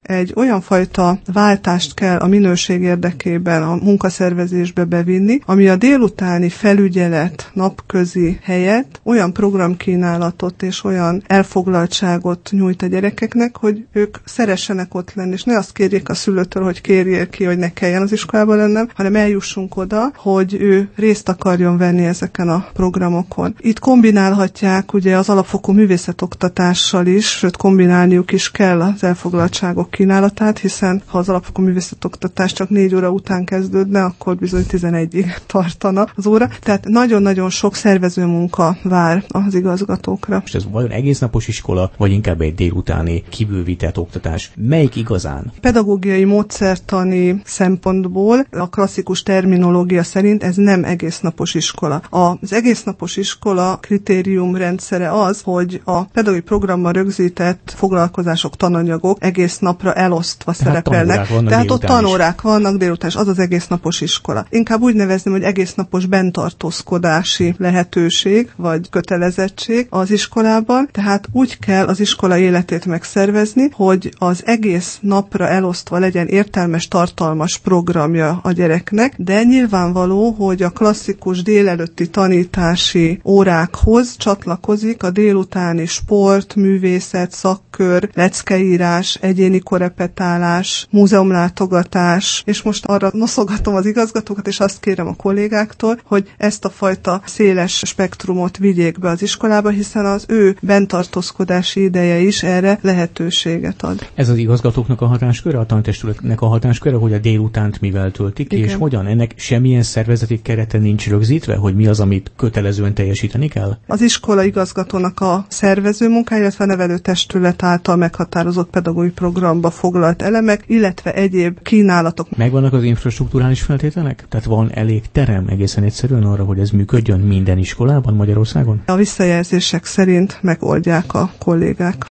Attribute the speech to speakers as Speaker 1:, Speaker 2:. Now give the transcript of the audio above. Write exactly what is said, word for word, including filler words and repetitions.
Speaker 1: egy olyan fajta váltást kell a minőség érdekében a munkaszervezésbe bevinni, ami a délutáni felügyelet napközi helyett olyan programkínálatot és olyan elfoglaltságot nyújt a gyerekeknek, hogy ők szeressenek ott lenni, és ne azt kérjék a szülőtől, hogy kérjél ki, hogy ne kelljen az iskolába lennem, hanem eljussunk oda, hogy ő részt akarjon venni ezeken a programokon. Itt kombinálhatják ugye az alapfokú művészetoktatással is, sőt kombinálniuk is kell az elfoglaltságok kínálatát, hiszen ha az alapfokú művészetoktatás csak négy óra után kezdődne, akkor bizony tizenegyig tartana az óra. Tehát nagyon-nagyon sok szervező munka vár az igazgatókra.
Speaker 2: És ez vajon egésznapos iskola, vagy inkább egy délutáni kibővített oktatás? Melyik igazán?
Speaker 1: Pedagógiai módszertani szempontból a klasszikus terminológia szerint ez nem egésznapos iskola. Az egésznapos iskola kritériumrendszere az, hogy a pedagógiai programban rögzített foglalkozások, tananyagok egész napra elosztva Tehát szerepelnek. Tehát ott tanórák vannak délután, és az az egésznapos iskola. Inkább úgy nevezném, hogy egésznapos bentartózkodási lehetőség, vagy kötelezettség az iskolában. Tehát úgy kell az iskola életét megszervezni, hogy az egész napra elosztva legyen értelmes, tartalmas programja a gyereknek, de nyilvánvaló, hogy a klasszikus délelőtti tanítási órákhoz csatlakozik a délutáni sport, művészet, szakkör, leckeírás, egyéni korepetálás, múzeumlátogatás, és most arra noszogatom az igazgatókat, és azt kérem a kollégáktól, hogy ezt a fajta széles spektrumot vigyék be az iskolába, hiszen az ő bentartózkodási ideje is erre lehetőséget ad.
Speaker 2: Ez az igazgatóknak a hatásköre, a tanításületnek a hatásköre, hogy a délutánt mivel töltik,
Speaker 1: Igen.
Speaker 2: És hogyan? Ennek semmilyen szervezeti kerete nincs rögzítve, hogy mi az, amit kötelezően teljesíteni kell?
Speaker 1: Az iskola igazgatónak a szervező munkája, illetve a nevelőtestület által meghatározott pedagógiai programba foglalt elemek, illetve egyéb kínálatok.
Speaker 2: Megvannak az infrastrukturális feltételek? Tehát van elég terem egészen egyszerűen arra, hogy ez működjön minden iskolában Magyarországon?
Speaker 1: A visszajelzések szerint megoldják a kollégák.